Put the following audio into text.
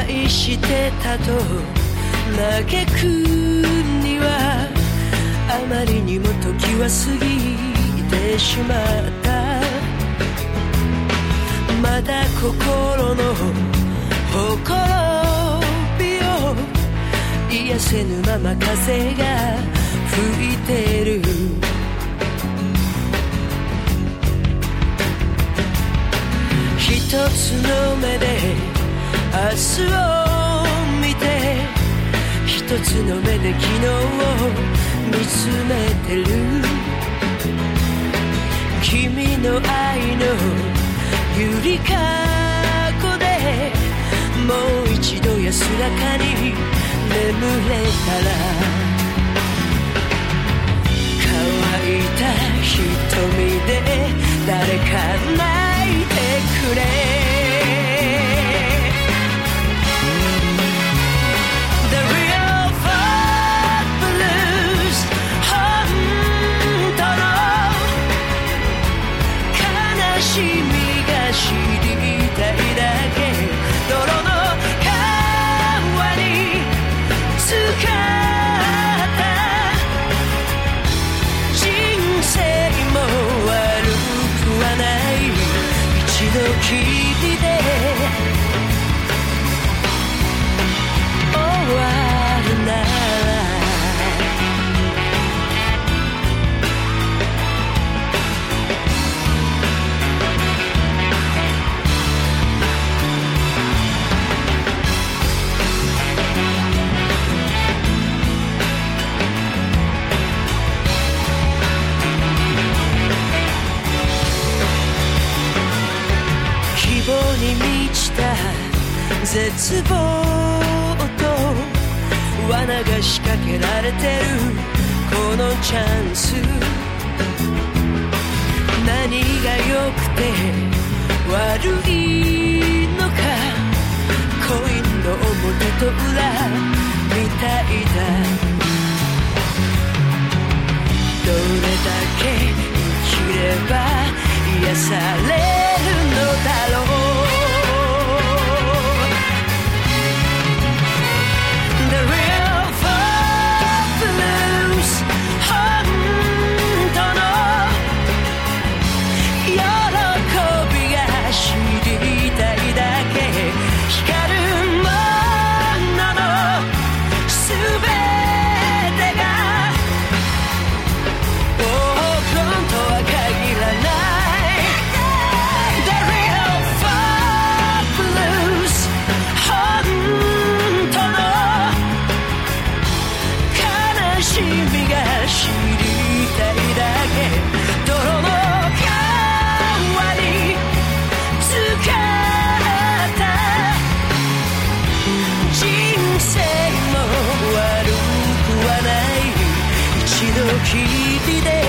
愛してたと嘆くにはあまりにも時は過ぎてしまった。まだ心のほころびを癒せぬまま風が吹いてる。一つの目で明日を見て、一つの目で昨日を見つめてる。君の愛のゆりかごでもう一度安らかに眠れたら、乾いた瞳で誰か泣いてくれ。知りたいだけ、泥の川に浸かった人生も悪くはない。一度きりで終わるならに満ちた絶望と罠が仕掛けられてるこのチャンス。何が良くて悪いのか、コインの表と裏みたいだ。どれだけ生きれば癒されるのだろう。君が知りたいだけ、泥の川に浸かった人生も悪くはない。一度きりで